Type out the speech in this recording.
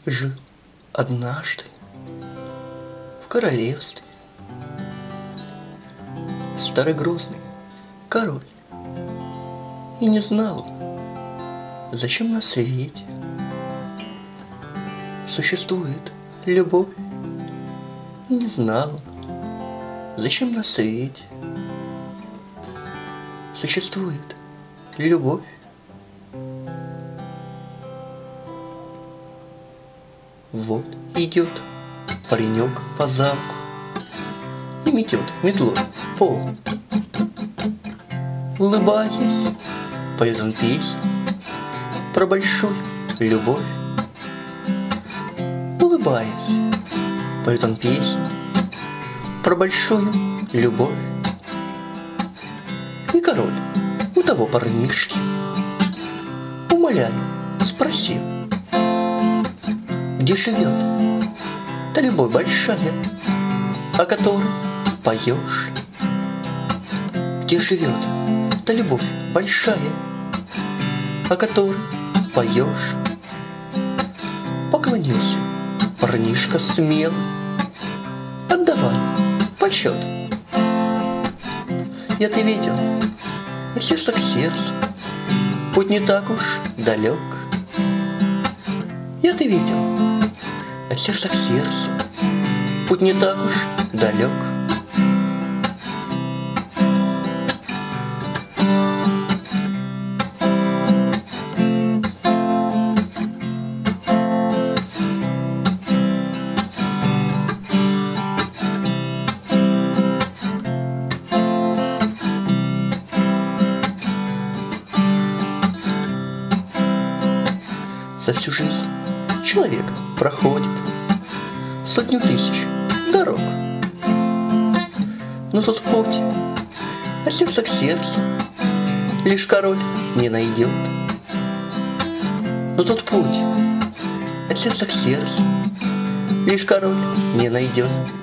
Жил однажды в королевстве старый грозный король, и не знал он, зачем на свете существует любовь, и не знал он, зачем на свете существует любовь. Вот идет паренек по замку и метет метлой пол. Улыбаясь, поет он песню про большую любовь. Улыбаясь, поет он песню про большую любовь. И король у того парнишки, умоляя, спросил: где живет та любовь большая, о которой поешь? Где живет та любовь большая, о которой поешь? Поклонился парнишка смело, отдавай почет. Я-то видел, а сердце к сердцу путь не так уж далек. Я-то видел, от сердца к сердцу путь не так уж далек. За всю жизнь человек проходит сотню тысяч дорог, но тот путь от сердца к сердцу лишь король не найдет. Но тот путь от сердца к сердцу лишь король не найдет.